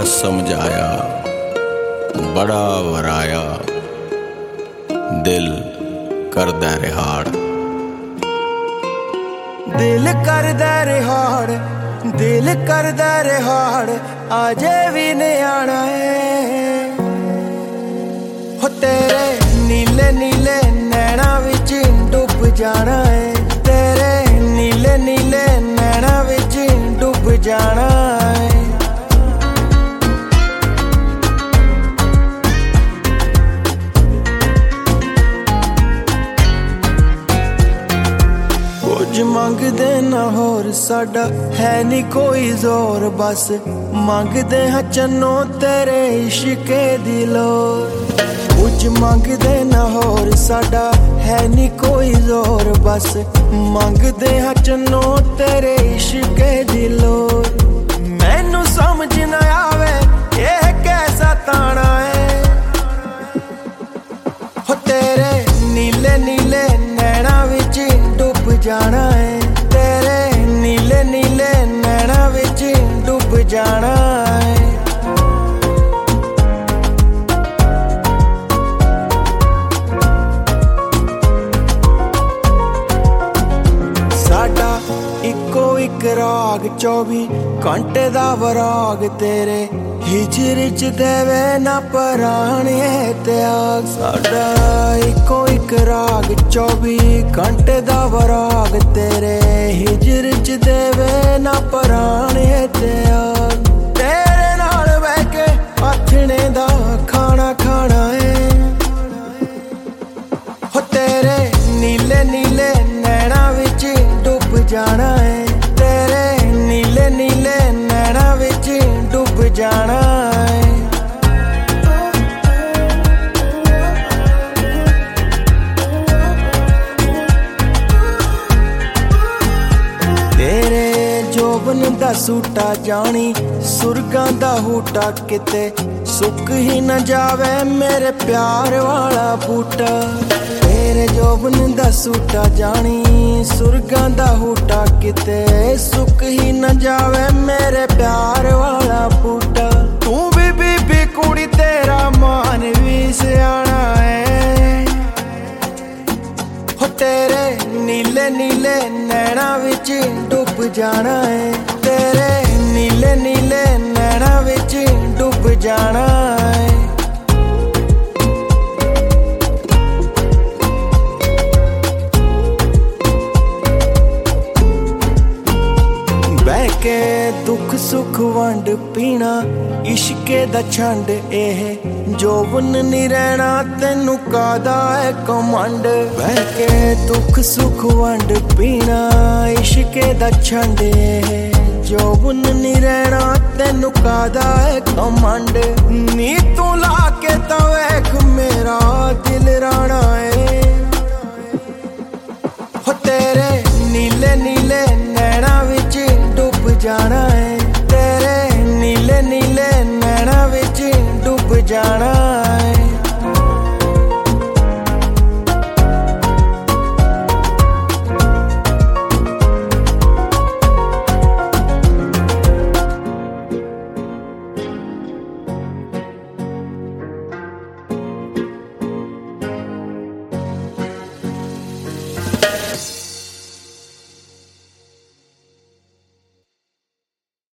समझाया, बड़ा वराया, दिल करदा रिहाड़। दिल करदा रिहाड़, दिल करदा रिहाड़, आजे भी न्याणा है हो तेरे नीले नीले नैना विच डुब जाना है, तेरे नीले नीले नैना विच डुब जाना है। कुछ मंगदे ना होर साडा है नी कोई जोर, बस मंगदे हाँ चन्नो तेरे इश्के दी लोर। कुछ मंगदे ना होर साडा है नी कोई जोर, बस मंगदे हाँ चन्नो तेरे इश्के दी लोर। मैनू समझ ना आवे ये कैसा ताना है हो तेरे नीले नीले नैना विच डुब जाना है, तेरे नीले नीले नैना विच डुब जाना है। साडा इको इक राग 24 घंटे दा वराग, तेरे हिजर च देवे ना पराने त्याग। साडा इको इक राग 24 घंटे दा वराग, तेरे हिजर च देवे ना पराने त्याग। तेरे नाल बह के आथने दा खाना खाना है हो तेरे नीले नीले नैना विच डुब जाना है, तेरे नीले नीले नैना विच डुब जाना है। तेरे जोबन दा सूटा जानी सुरगां दा हूटा, किते सुक ही न जावे मेरे प्यार वाला बूटा। तेरे जोबन दा सूटा जानी सुरगां दा हूटा, किते सुक ही न जावे मेरे प्यार वाला बूटा। तू भी बीबी कुड़ी तेरा मान भी सियाना है हो तेरे नीले नीले नैना विच डुब जाना है, तेरे नीले नीले नैना विच डुब जाना है। के दुख सुख वंड पीना इश्के दा छंड, एह जोबन नी रहना तेनू कादा है कमंड। बह के दुख सुख वंड पीना इश्के दा छंड, एह जोबन नी रहना तेनू कादा है कमंड। नी तू ला के तवेख मेरा